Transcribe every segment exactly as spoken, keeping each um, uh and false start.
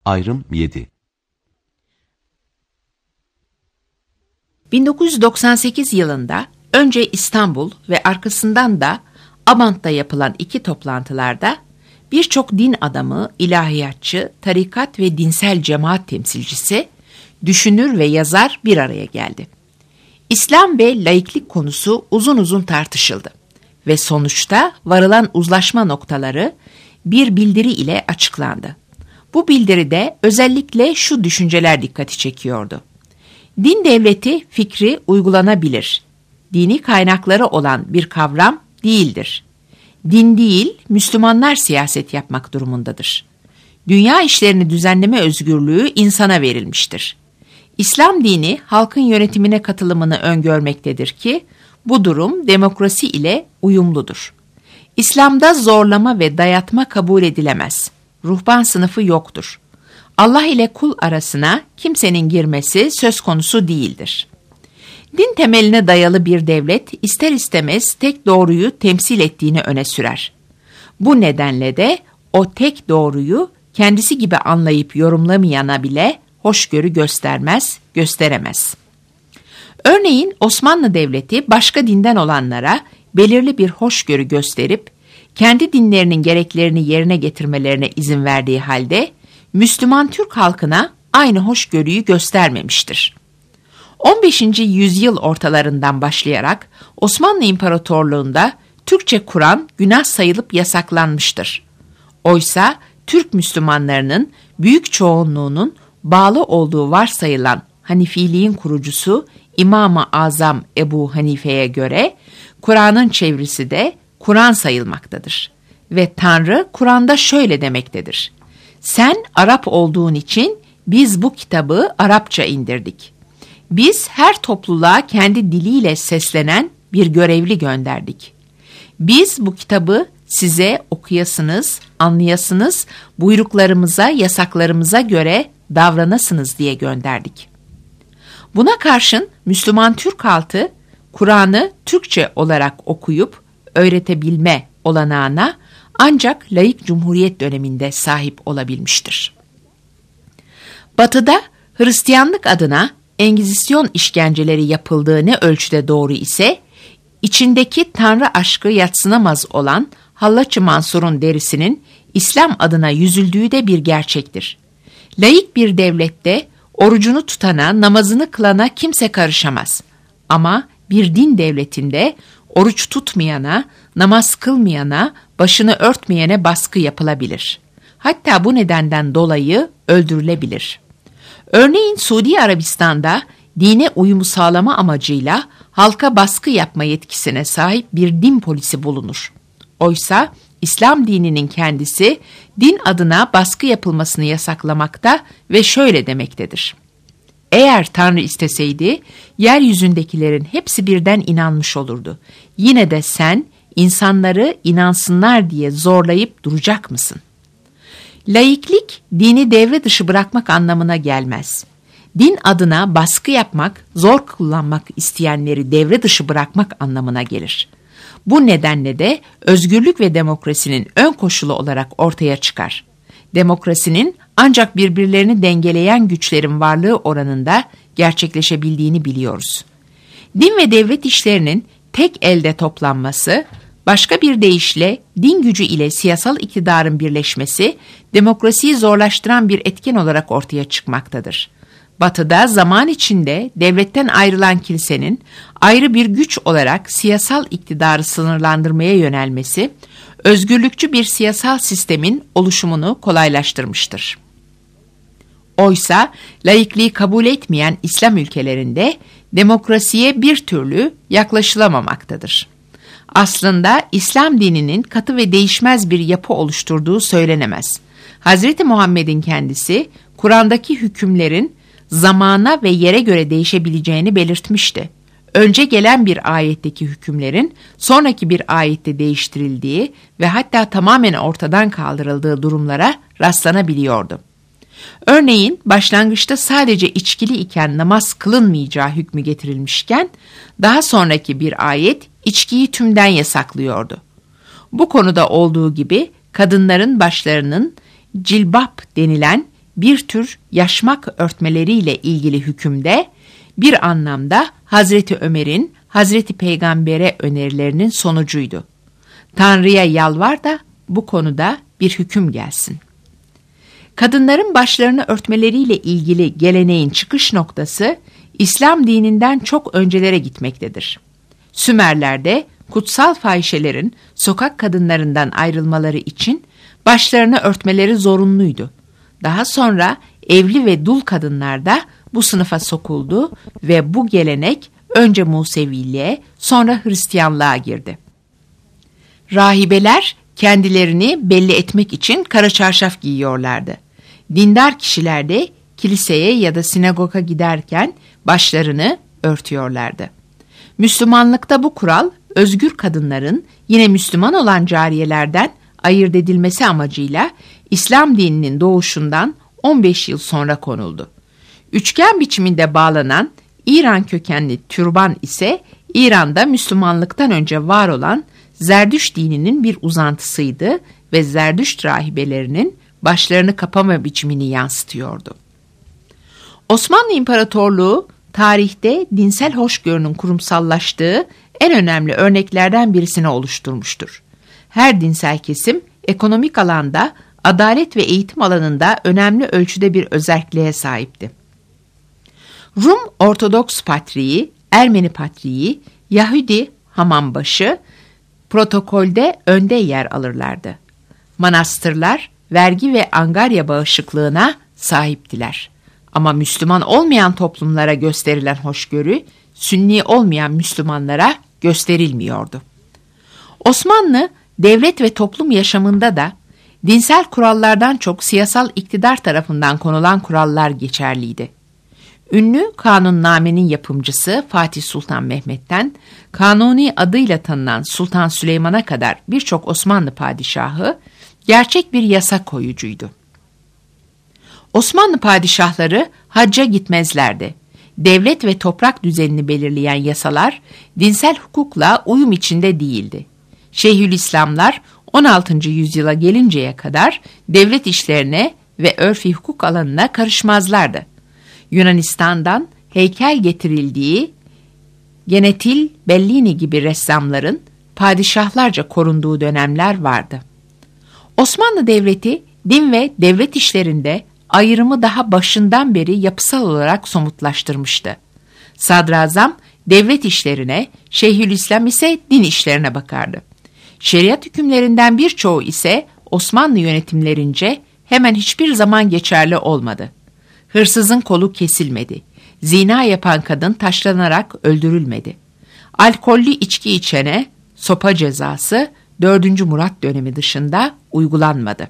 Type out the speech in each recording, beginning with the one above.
Ayrım yedi. bin dokuz yüz doksan sekiz yılında önce İstanbul ve arkasından da Abant'ta yapılan iki toplantılarda birçok din adamı, ilahiyatçı, tarikat ve dinsel cemaat temsilcisi, düşünür ve yazar bir araya geldi. İslam ve laiklik konusu uzun uzun tartışıldı ve sonuçta varılan uzlaşma noktaları bir bildiri ile açıklandı. Bu bildiride özellikle şu düşünceler dikkati çekiyordu. Din devleti fikri uygulanabilir, dini kaynakları olan bir kavram değildir. Din değil, Müslümanlar siyaset yapmak durumundadır. Dünya işlerini düzenleme özgürlüğü insana verilmiştir. İslam dini halkın yönetimine katılımını öngörmektedir ki, bu durum demokrasi ile uyumludur. İslam'da zorlama ve dayatma kabul edilemez. Ruhban sınıfı yoktur. Allah ile kul arasına kimsenin girmesi söz konusu değildir. Din temeline dayalı bir devlet ister istemez tek doğruyu temsil ettiğini öne sürer. Bu nedenle de o tek doğruyu kendisi gibi anlayıp yorumlamayana bile hoşgörü göstermez, gösteremez. Örneğin Osmanlı Devleti başka dinden olanlara belirli bir hoşgörü gösterip kendi dinlerinin gereklerini yerine getirmelerine izin verdiği halde Müslüman Türk halkına aynı hoşgörüyü göstermemiştir. on beşinci yüzyıl ortalarından başlayarak Osmanlı İmparatorluğu'nda Türkçe Kur'an günah sayılıp yasaklanmıştır. Oysa Türk Müslümanlarının büyük çoğunluğunun bağlı olduğu varsayılan Hanifiliğin kurucusu İmam-ı Azam Ebu Hanife'ye göre Kur'an'ın çevirisi de Kur'an sayılmaktadır. Ve Tanrı Kur'an'da şöyle demektedir: "Sen Arap olduğun için biz bu kitabı Arapça indirdik. Biz her topluluğa kendi diliyle seslenen bir görevli gönderdik. Biz bu kitabı size okuyasınız, anlayasınız, buyruklarımıza, yasaklarımıza göre davranasınız diye gönderdik." Buna karşın Müslüman Türk halkı Kur'an'ı Türkçe olarak okuyup öğretebilme olanağına ancak laik cumhuriyet döneminde sahip olabilmiştir. Batı'da Hristiyanlık adına Engizisyon işkenceleri yapıldığı ne ölçüde doğru ise, içindeki Tanrı aşkı yadsınamaz olan Hallaç-ı Mansur'un derisinin İslam adına yüzüldüğü de bir gerçektir. Laik bir devlette orucunu tutana, namazını kılana kimse karışamaz. Ama bir din devletinde oruç tutmayana, namaz kılmayana, başını örtmeyene baskı yapılabilir. Hatta bu nedenden dolayı öldürülebilir. Örneğin Suudi Arabistan'da dine uyumu sağlama amacıyla halka baskı yapma yetkisine sahip bir din polisi bulunur. Oysa İslam dininin kendisi din adına baskı yapılmasını yasaklamakta ve şöyle demektedir: "Eğer Tanrı isteseydi yeryüzündekilerin hepsi birden inanmış olurdu. Yine de sen insanları inansınlar diye zorlayıp duracak mısın?" Laiklik, dini devre dışı bırakmak anlamına gelmez. Din adına baskı yapmak, zor kullanmak isteyenleri devre dışı bırakmak anlamına gelir. Bu nedenle de özgürlük ve demokrasinin ön koşulu olarak ortaya çıkar. Demokrasinin ancak birbirlerini dengeleyen güçlerin varlığı oranında gerçekleşebildiğini biliyoruz. Din ve devlet işlerinin tek elde toplanması, başka bir deyişle din gücü ile siyasal iktidarın birleşmesi, demokrasiyi zorlaştıran bir etken olarak ortaya çıkmaktadır. Batı'da zaman içinde devletten ayrılan kilisenin ayrı bir güç olarak siyasal iktidarı sınırlandırmaya yönelmesi, özgürlükçü bir siyasal sistemin oluşumunu kolaylaştırmıştır. Oysa laikliği kabul etmeyen İslam ülkelerinde demokrasiye bir türlü yaklaşılamamaktadır. Aslında İslam dininin katı ve değişmez bir yapı oluşturduğu söylenemez. Hazreti Muhammed'in kendisi Kur'an'daki hükümlerin zamana ve yere göre değişebileceğini belirtmişti. Önce gelen bir ayetteki hükümlerin sonraki bir ayette değiştirildiği ve hatta tamamen ortadan kaldırıldığı durumlara rastlanabiliyordu. Örneğin başlangıçta sadece içkili iken namaz kılınmayacağı hükmü getirilmişken daha sonraki bir ayet içkiyi tümden yasaklıyordu. Bu konuda olduğu gibi kadınların başlarının cilbap denilen bir tür yaşmak örtmeleriyle ilgili hükümde bir anlamda Hazreti Ömer'in Hazreti Peygamber'e önerilerinin sonucuydu. Tanrı'ya yalvar da bu konuda bir hüküm gelsin. Kadınların başlarını örtmeleriyle ilgili geleneğin çıkış noktası İslam dininden çok öncelere gitmektedir. Sümerler'de kutsal fahişelerin sokak kadınlarından ayrılmaları için başlarını örtmeleri zorunluydu. Daha sonra evli ve dul kadınlar da bu sınıfa sokuldu ve bu gelenek önce Museviliğe sonra Hristiyanlığa girdi. Rahibeler kendilerini belli etmek için kara çarşaf giyiyorlardı. Dindar kişiler de kiliseye ya da sinagoga giderken başlarını örtüyorlardı. Müslümanlıkta bu kural özgür kadınların yine Müslüman olan cariyelerden ayırt edilmesi amacıyla İslam dininin doğuşundan on beş yıl sonra konuldu. Üçgen biçiminde bağlanan İran kökenli türban ise İran'da Müslümanlıktan önce var olan Zerdüşt dininin bir uzantısıydı ve Zerdüşt rahibelerinin başlarını kapama biçimini yansıtıyordu. Osmanlı İmparatorluğu tarihte dinsel hoşgörünün kurumsallaştığı en önemli örneklerden birisini oluşturmuştur. Her dinsel kesim ekonomik alanda, adalet ve eğitim alanında önemli ölçüde bir özelliğe sahipti. Rum Ortodoks Patriği, Ermeni Patriği, Yahudi Hamanbaşı protokolde önde yer alırlardı. Manastırlar vergi ve angarya bağışıklığına sahiptiler. Ama Müslüman olmayan toplumlara gösterilen hoşgörü, Sünni olmayan Müslümanlara gösterilmiyordu. Osmanlı, devlet ve toplum yaşamında da dinsel kurallardan çok siyasal iktidar tarafından konulan kurallar geçerliydi. Ünlü kanunnamenin yapımcısı Fatih Sultan Mehmet'ten Kanuni adıyla tanınan Sultan Süleyman'a kadar birçok Osmanlı padişahı gerçek bir yasa koyucuydu. Osmanlı padişahları hacca gitmezlerdi. Devlet ve toprak düzenini belirleyen yasalar dinsel hukukla uyum içinde değildi. Şeyhülislamlar on altıncı yüzyıla gelinceye kadar devlet işlerine ve örfi hukuk alanına karışmazlardı. Yunanistan'dan heykel getirildiği Genetil Bellini gibi ressamların padişahlarca korunduğu dönemler vardı. Osmanlı Devleti din ve devlet işlerinde ayrımı daha başından beri yapısal olarak somutlaştırmıştı. Sadrazam devlet işlerine, Şeyhülislam ise din işlerine bakardı. Şeriat hükümlerinden birçoğu ise Osmanlı yönetimlerince hemen hiçbir zaman geçerli olmadı. Hırsızın kolu kesilmedi. Zina yapan kadın taşlanarak öldürülmedi. Alkollü içki içene sopa cezası dördüncü Murat dönemi dışında uygulanmadı.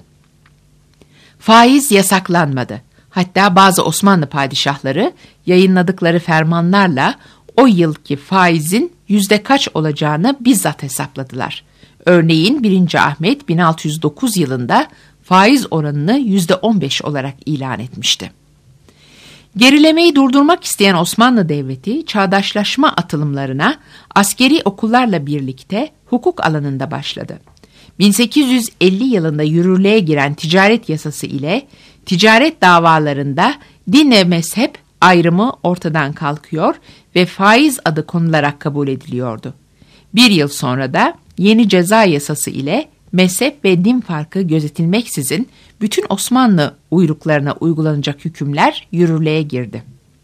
Faiz yasaklanmadı. Hatta bazı Osmanlı padişahları yayınladıkları fermanlarla o yılki faizin yüzde kaç olacağını bizzat hesapladılar. Örneğin birinci Ahmet bin altı yüz dokuz yılında faiz oranını yüzde on beş olarak ilan etmişti. Gerilemeyi durdurmak isteyen Osmanlı Devleti, çağdaşlaşma atılımlarına askeri okullarla birlikte hukuk alanında başladı. bin sekiz yüz elli yılında yürürlüğe giren ticaret yasası ile ticaret davalarında din ve mezhep ayrımı ortadan kalkıyor ve faiz adı konularak kabul ediliyordu. Bir yıl sonra da yeni ceza yasası ile mezhep ve din farkı gözetilmeksizin bütün Osmanlı uyruklarına uygulanacak hükümler yürürlüğe girdi.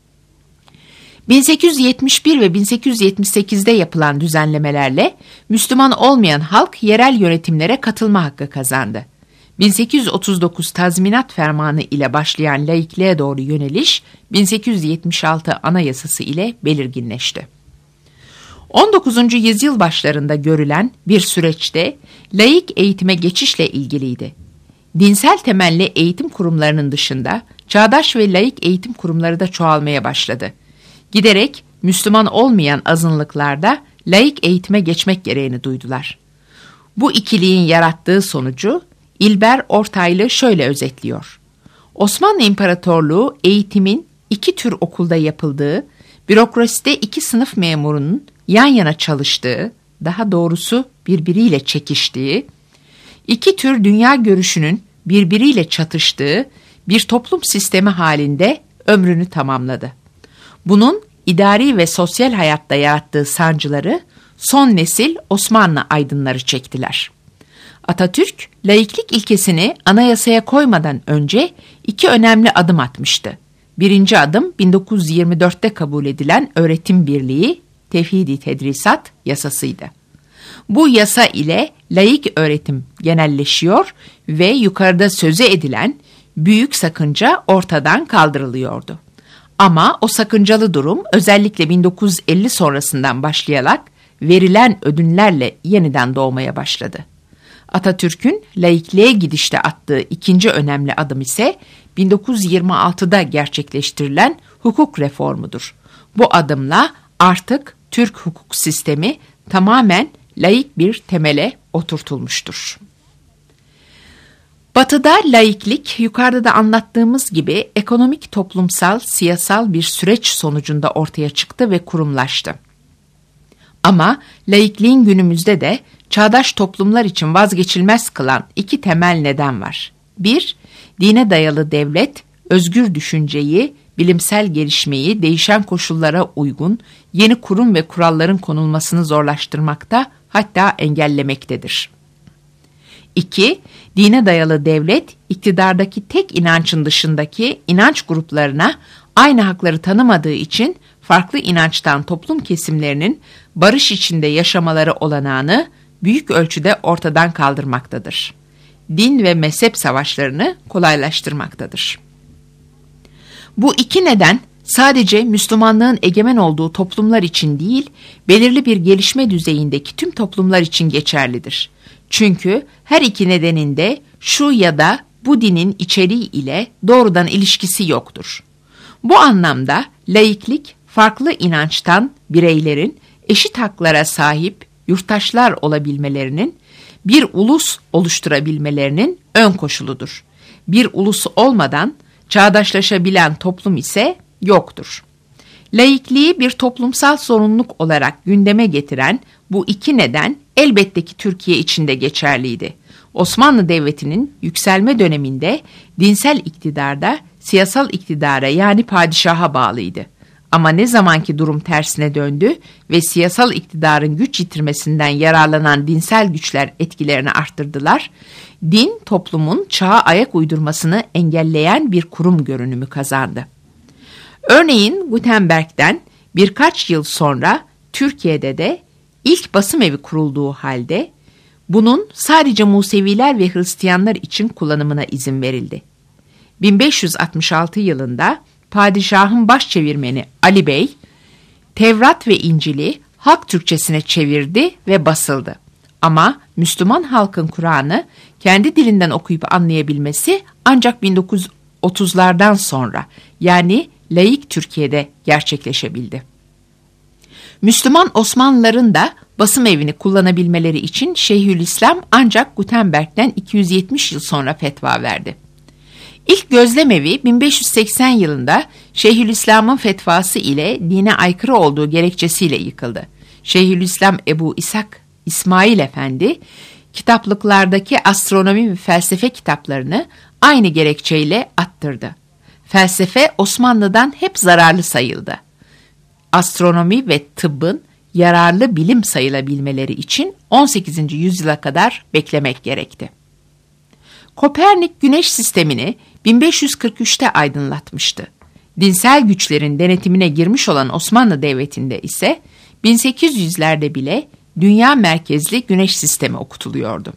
bin sekiz yüz yetmiş bir ve bin sekiz yüz yetmiş sekizde yapılan düzenlemelerle Müslüman olmayan halk yerel yönetimlere katılma hakkı kazandı. bin sekiz yüz otuz dokuz Tazminat Fermanı ile başlayan laikliğe doğru yöneliş bin sekiz yüz yetmiş altı Anayasası ile belirginleşti. on dokuzuncu yüzyıl başlarında görülen bir süreçte laik eğitime geçişle ilgiliydi. Dinsel temelli eğitim kurumlarının dışında çağdaş ve laik eğitim kurumları da çoğalmaya başladı. Giderek Müslüman olmayan azınlıklarda laik eğitime geçmek gereğini duydular. Bu ikiliğin yarattığı sonucu İlber Ortaylı şöyle özetliyor. Osmanlı İmparatorluğu eğitimin iki tür okulda yapıldığı, bürokraside iki sınıf memurunun yan yana çalıştığı, daha doğrusu birbiriyle çekiştiği, iki tür dünya görüşünün birbiriyle çatıştığı, bir toplum sistemi halinde ömrünü tamamladı. Bunun idari ve sosyal hayatta yarattığı sancıları son nesil Osmanlı aydınları çektiler. Atatürk, laiklik ilkesini anayasaya koymadan önce iki önemli adım atmıştı. Birinci adım bin dokuz yüz yirmi dörtte kabul edilen Öğretim Birliği Tevhid-i Tedrisat yasasıydı. Bu yasa ile laik öğretim genelleşiyor ve yukarıda söze edilen büyük sakınca ortadan kaldırılıyordu. Ama o sakıncalı durum özellikle bin dokuz yüz elli sonrasından başlayarak verilen ödünlerle yeniden doğmaya başladı. Atatürk'ün laikliğe gidişte attığı ikinci önemli adım ise bin dokuz yüz yirmi altıda gerçekleştirilen hukuk reformudur. Bu adımla artık Türk hukuk sistemi tamamen laik bir temele oturtulmuştur. Batı'da laiklik yukarıda da anlattığımız gibi ekonomik, toplumsal, siyasal bir süreç sonucunda ortaya çıktı ve kurumlaştı. Ama laikliğin günümüzde de çağdaş toplumlar için vazgeçilmez kılan iki temel neden var. Bir, dine dayalı devlet, özgür düşünceyi, bilimsel gelişmeyi değişen koşullara uygun yeni kurum ve kuralların konulmasını zorlaştırmakta, hatta engellemektedir. İki, dine dayalı devlet, iktidardaki tek inancın dışındaki inanç gruplarına aynı hakları tanımadığı için farklı inançtan toplum kesimlerinin barış içinde yaşamaları olanağını büyük ölçüde ortadan kaldırmaktadır. Din ve mezhep savaşlarını kolaylaştırmaktadır. Bu iki neden sadece Müslümanlığın egemen olduğu toplumlar için değil, belirli bir gelişme düzeyindeki tüm toplumlar için geçerlidir. Çünkü her iki nedenin de şu ya da bu dinin içeriği ile doğrudan ilişkisi yoktur. Bu anlamda laiklik, farklı inançtan bireylerin eşit haklara sahip yurttaşlar olabilmelerinin, bir ulus oluşturabilmelerinin ön koşuludur. Bir ulus olmadan çağdaşlaşabilen toplum ise yoktur. Laikliği bir toplumsal zorunluluk olarak gündeme getiren bu iki neden elbette ki Türkiye için de geçerliydi. Osmanlı Devleti'nin yükselme döneminde dinsel iktidarda siyasal iktidara yani padişaha bağlıydı. Ama ne zamanki durum tersine döndü ve siyasal iktidarın güç yitirmesinden yararlanan dinsel güçler etkilerini arttırdılar, din toplumun çağa ayak uydurmasını engelleyen bir kurum görünümü kazandı. Örneğin Gutenberg'den birkaç yıl sonra Türkiye'de de ilk basım evi kurulduğu halde bunun sadece Museviler ve Hristiyanlar için kullanımına izin verildi. bin beş yüz altmış altı yılında padişahın başçevirmeni Ali Bey, Tevrat ve İncil'i halk Türkçesine çevirdi ve basıldı. Ama Müslüman halkın Kur'an'ı kendi dilinden okuyup anlayabilmesi ancak bin dokuz yüz otuzlardan sonra, yani laik Türkiye'de gerçekleşebildi. Müslüman Osmanlıların da basım evini kullanabilmeleri için Şeyhülislam ancak Gutenberg'den iki yüz yetmiş yıl sonra fetva verdi. İlk gözlemevi bin beş yüz seksen yılında Şeyhülislam'ın fetvası ile dine aykırı olduğu gerekçesiyle yıkıldı. Şeyhülislam Ebu İshak İsmail Efendi, kitaplıklardaki astronomi ve felsefe kitaplarını aynı gerekçeyle attırdı. Felsefe Osmanlı'dan hep zararlı sayıldı. Astronomi ve tıbbın yararlı bilim sayılabilmeleri için on sekizinci yüzyıla kadar beklemek gerekti. Kopernik güneş sistemini bin beş yüz kırk üçte aydınlatmıştı. Dinsel güçlerin denetimine girmiş olan Osmanlı Devleti'nde ise bin sekiz yüzlerde bile dünya merkezli güneş sistemi okutuluyordu.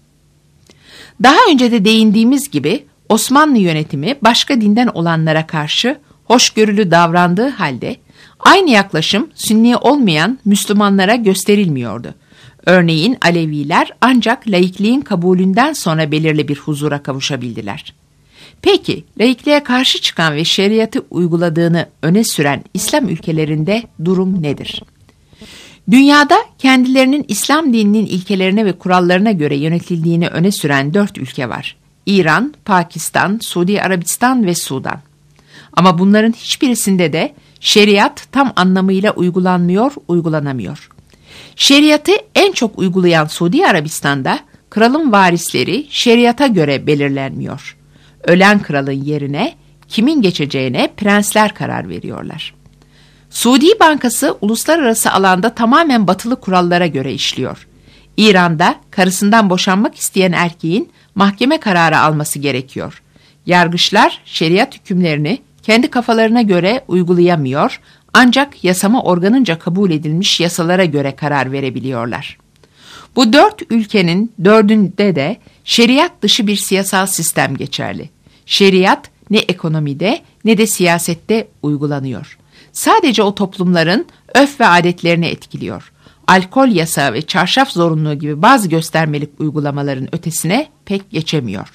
Daha önce de değindiğimiz gibi Osmanlı yönetimi başka dinden olanlara karşı hoşgörülü davrandığı halde aynı yaklaşım Sünni olmayan Müslümanlara gösterilmiyordu. Örneğin Aleviler ancak laikliğin kabulünden sonra belirli bir huzura kavuşabildiler. Peki, laikliğe karşı çıkan ve şeriatı uyguladığını öne süren İslam ülkelerinde durum nedir? Dünyada kendilerinin İslam dininin ilkelerine ve kurallarına göre yönetildiğini öne süren dört ülke var. İran, Pakistan, Suudi Arabistan ve Sudan. Ama bunların hiçbirisinde de şeriat tam anlamıyla uygulanmıyor, uygulanamıyor. Şeriatı en çok uygulayan Suudi Arabistan'da kralın varisleri şeriata göre belirlenmiyor. Ölen kralın yerine kimin geçeceğine prensler karar veriyorlar. Suudi Bankası uluslararası alanda tamamen batılı kurallara göre işliyor. İran'da karısından boşanmak isteyen erkeğin mahkeme kararı alması gerekiyor. Yargıçlar şeriat hükümlerini kendi kafalarına göre uygulayamıyor, ancak yasama organınca kabul edilmiş yasalara göre karar verebiliyorlar. Bu dört ülkenin dördünde de şeriat dışı bir siyasal sistem geçerli. Şeriat ne ekonomide ne de siyasette uygulanıyor. Sadece o toplumların örf ve adetlerini etkiliyor. Alkol yasağı ve çarşaf zorunluluğu gibi bazı göstermelik uygulamaların ötesine pek geçemiyor.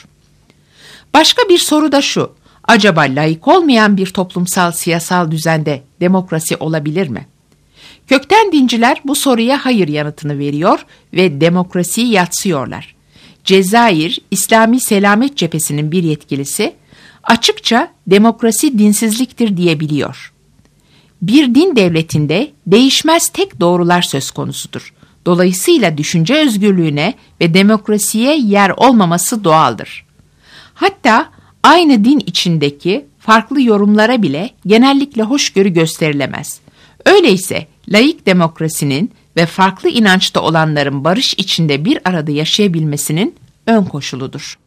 Başka bir soru da şu: acaba laik olmayan bir toplumsal siyasal düzende demokrasi olabilir mi? Kökten dinciler bu soruya hayır yanıtını veriyor ve demokrasiyi yatsıyorlar. Cezayir İslami Selamet Cephesi'nin bir yetkilisi açıkça demokrasi dinsizliktir diyebiliyor. Bir din devletinde değişmez tek doğrular söz konusudur. Dolayısıyla düşünce özgürlüğüne ve demokrasiye yer olmaması doğaldır. Hatta aynı din içindeki farklı yorumlara bile genellikle hoşgörü gösterilemez. Öyleyse laik demokrasinin ve farklı inançta olanların barış içinde bir arada yaşayabilmesinin ön koşuludur.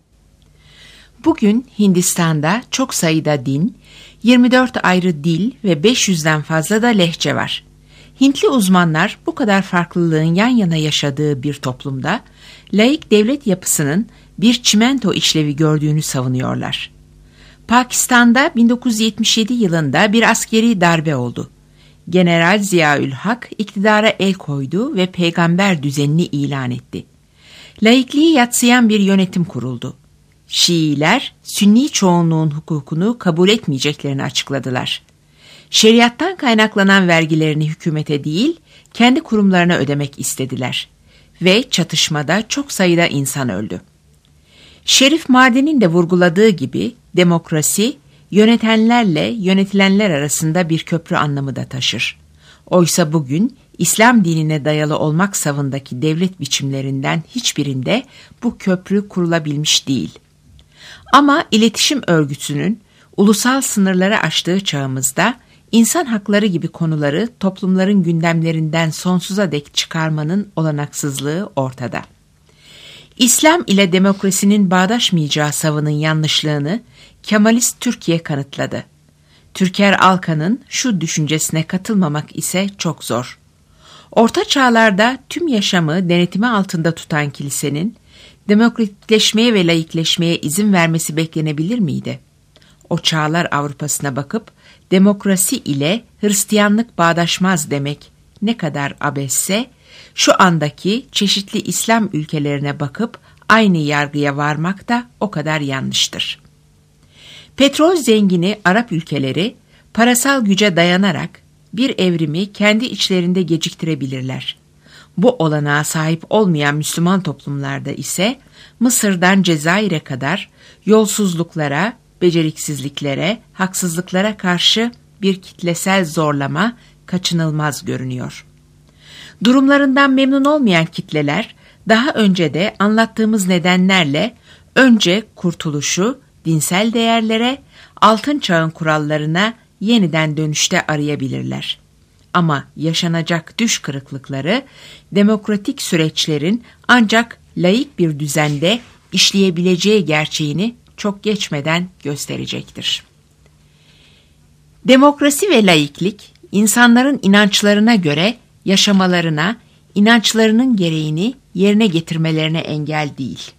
Bugün Hindistan'da çok sayıda din, yirmi dört ayrı dil ve beş yüzden fazla da lehçe var. Hintli uzmanlar bu kadar farklılığın yan yana yaşadığı bir toplumda laik devlet yapısının bir çimento işlevi gördüğünü savunuyorlar. Pakistan'da bin dokuz yüz yetmiş yedi yılında bir askeri darbe oldu. General Ziaülhak iktidara el koydu ve peygamber düzenini ilan etti. Laikliği yadsıyan bir yönetim kuruldu. Şiiler, Sünni çoğunluğun hukukunu kabul etmeyeceklerini açıkladılar. Şeriattan kaynaklanan vergilerini hükümete değil, kendi kurumlarına ödemek istediler. Ve çatışmada çok sayıda insan öldü. Şerif Mardin'in de vurguladığı gibi demokrasi, yönetenlerle yönetilenler arasında bir köprü anlamı da taşır. Oysa bugün İslam dinine dayalı olmak savındaki devlet biçimlerinden hiçbirinde bu köprü kurulabilmiş değil. Ama iletişim örgütünün ulusal sınırları aştığı çağımızda insan hakları gibi konuları toplumların gündemlerinden sonsuza dek çıkarmanın olanaksızlığı ortada. İslam ile demokrasinin bağdaşmayacağı savının yanlışlığını Kemalist Türkiye kanıtladı. Türker Alkan'ın şu düşüncesine katılmamak ise çok zor. Orta çağlarda tüm yaşamı denetimi altında tutan kilisenin demokratikleşmeye ve laikleşmeye izin vermesi beklenebilir miydi? O çağlar Avrupa'sına bakıp demokrasi ile Hristiyanlık bağdaşmaz demek ne kadar abesse, şu andaki çeşitli İslam ülkelerine bakıp aynı yargıya varmak da o kadar yanlıştır. Petrol zengini Arap ülkeleri parasal güce dayanarak bir evrimi kendi içlerinde geciktirebilirler. Bu olanağa sahip olmayan Müslüman toplumlarda ise Mısır'dan Cezayir'e kadar yolsuzluklara, beceriksizliklere, haksızlıklara karşı bir kitlesel zorlama kaçınılmaz görünüyor. Durumlarından memnun olmayan kitleler daha önce de anlattığımız nedenlerle önce kurtuluşu dinsel değerlere, altın çağın kurallarına yeniden dönüşte arayabilirler. Ama yaşanacak düş kırıklıkları demokratik süreçlerin ancak laik bir düzende işleyebileceği gerçeğini çok geçmeden gösterecektir. Demokrasi ve laiklik insanların inançlarına göre yaşamalarına, inançlarının gereğini yerine getirmelerine engel değil.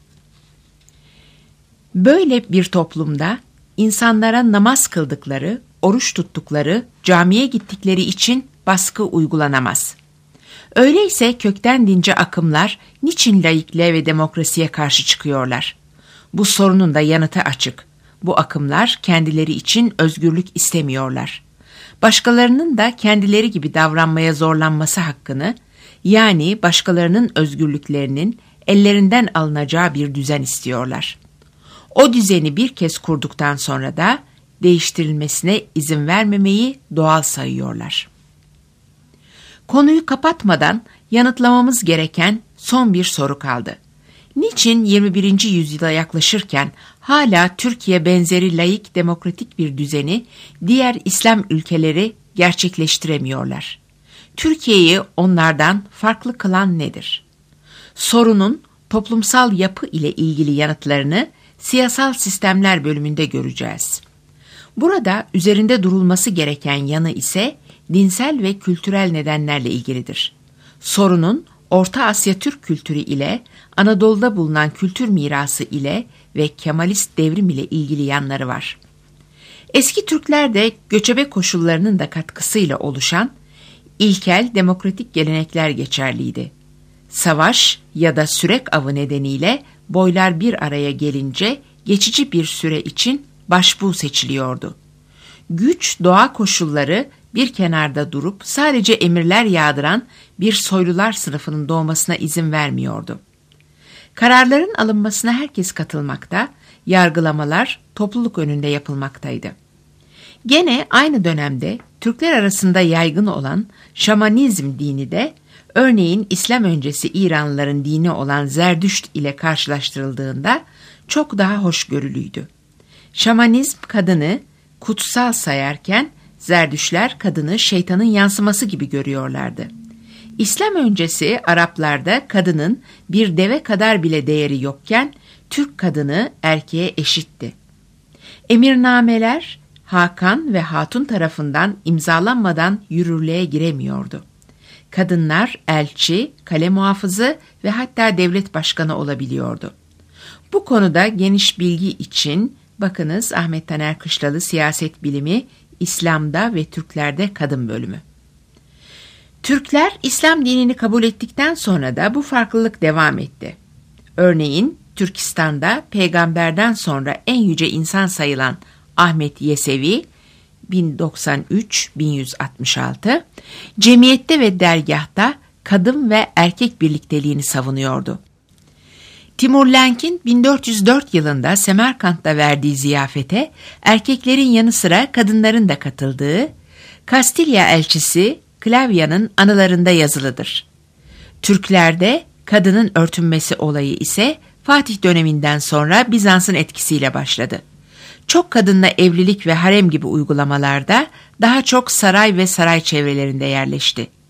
Böyle bir toplumda insanlara namaz kıldıkları, oruç tuttukları, camiye gittikleri için baskı uygulanamaz. Öyleyse kökten dinci akımlar niçin laikliğe ve demokrasiye karşı çıkıyorlar? Bu sorunun da yanıtı açık. Bu akımlar kendileri için özgürlük istemiyorlar. Başkalarının da kendileri gibi davranmaya zorlanması hakkını, yani başkalarının özgürlüklerinin ellerinden alınacağı bir düzen istiyorlar. O düzeni bir kez kurduktan sonra da değiştirilmesine izin vermemeyi doğal sayıyorlar. Konuyu kapatmadan yanıtlamamız gereken son bir soru kaldı. Niçin yirmi birinci yüzyıla yaklaşırken hala Türkiye benzeri laik demokratik bir düzeni diğer İslam ülkeleri gerçekleştiremiyorlar. Türkiye'yi onlardan farklı kılan nedir? Sorunun toplumsal yapı ile ilgili yanıtlarını siyasal sistemler bölümünde göreceğiz. Burada üzerinde durulması gereken yanı ise dinsel ve kültürel nedenlerle ilgilidir. Sorunun Orta Asya Türk kültürü ile, Anadolu'da bulunan kültür mirası ile ve Kemalist devrim ile ilgili yanları var. Eski Türklerde göçebe koşullarının da katkısıyla oluşan ilkel demokratik gelenekler geçerliydi. Savaş ya da sürek avı nedeniyle boylar bir araya gelince geçici bir süre için başbuğ seçiliyordu. Güç, doğa koşulları bir kenarda durup sadece emirler yağdıran bir soylular sınıfının doğmasına izin vermiyordu. Kararların alınmasına herkes katılmakta, yargılamalar topluluk önünde yapılmaktaydı. Gene aynı dönemde Türkler arasında yaygın olan Şamanizm dini de, örneğin İslam öncesi İranlıların dini olan Zerdüşt ile karşılaştırıldığında çok daha hoşgörülüydü. Şamanizm kadını kutsal sayarken Zerdüşler kadını şeytanın yansıması gibi görüyorlardı. İslam öncesi Araplarda kadının bir deve kadar bile değeri yokken Türk kadını erkeğe eşitti. Emirnameler Hakan ve Hatun tarafından imzalanmadan yürürlüğe giremiyordu. Kadınlar elçi, kale muhafızı ve hatta devlet başkanı olabiliyordu. Bu konuda geniş bilgi için bakınız Ahmet Taner Kışlalı Siyaset Bilimi, İslam'da ve Türklerde Kadın bölümü. Türkler İslam dinini kabul ettikten sonra da bu farklılık devam etti. Örneğin Türkistan'da peygamberden sonra en yüce insan sayılan Ahmet Yesevi bin doksan üç bin yüz altmış altı cemiyette ve dergahta kadın ve erkek birlikteliğini savunuyordu. Timur Lenk'in bin dört yüz dört yılında Semerkant'ta verdiği ziyafete erkeklerin yanı sıra kadınların da katıldığı Kastilya elçisi Clavia'nın anılarında yazılıdır. Türklerde kadının örtünmesi olayı ise Fatih döneminden sonra Bizans'ın etkisiyle başladı. Çok kadınla evlilik ve harem gibi uygulamalarda daha çok saray ve saray çevrelerinde yerleşti.